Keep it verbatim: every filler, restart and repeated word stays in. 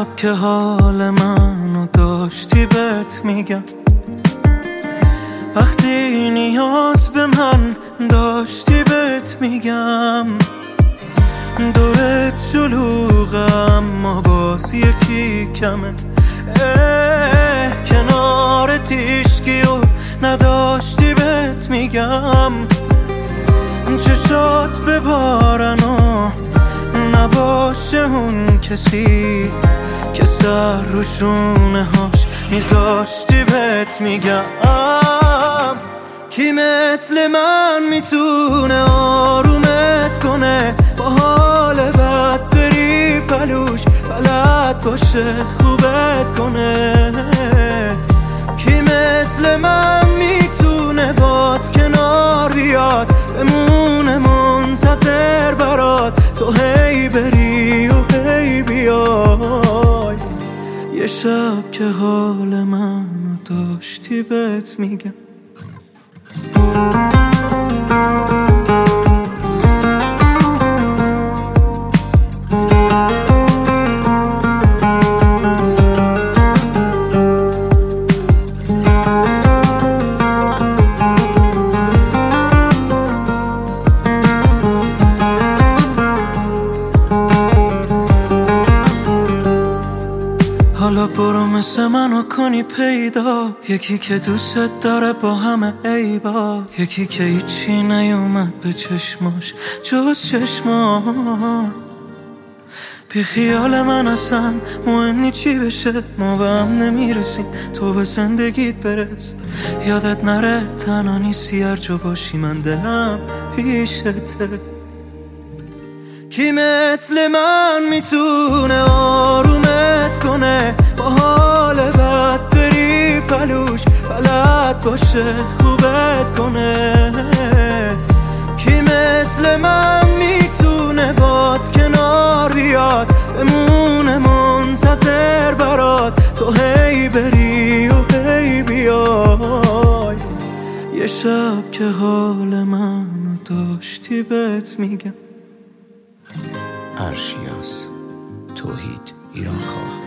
شب که حال منو داشتی بهت میگم، وقتی نیاز به من داشتی بهت میگم. دورت شلوغم اما باز یکی کمه، کنار تیشکی و نداشتی بهت میگم. چشات ببارن و نباشه اون کسی که سر رو شونه هاش میذاشتی بهت میگم. کی مثل من میتونه آرومت کنه، با حال بد بری پلوش بلد باشه خوبت کنه. کی مثل من میتونه باد کنار بیاد، بمونه منتظر برات تو هی بری و هی بیای. یه شب که حال منو داشتی بهت میگم. حالا برو مثل منو کنی پیدا، یکی که دوست داره با همه عیبا، یکی که هیچی نیومد به چشماش جز چشما. بی خیال من اصلا مهم چی بشه، ما به هم نمیرسیم تو به زندگیت برس. یادت نره تنها نیستی هر جا باشی من دلم پیشته. کی مثل من میتونه آرومت کنه، با حال بد بری پلوش بلد باشه خوبت کنه. کی مثل من میتونه باد کنار بیاد، بمونه منتظر برات تو هی بری و هی بیای. یه شب که حال منو داشتی بهت میگم. ارشیاس توحید ایران خواه.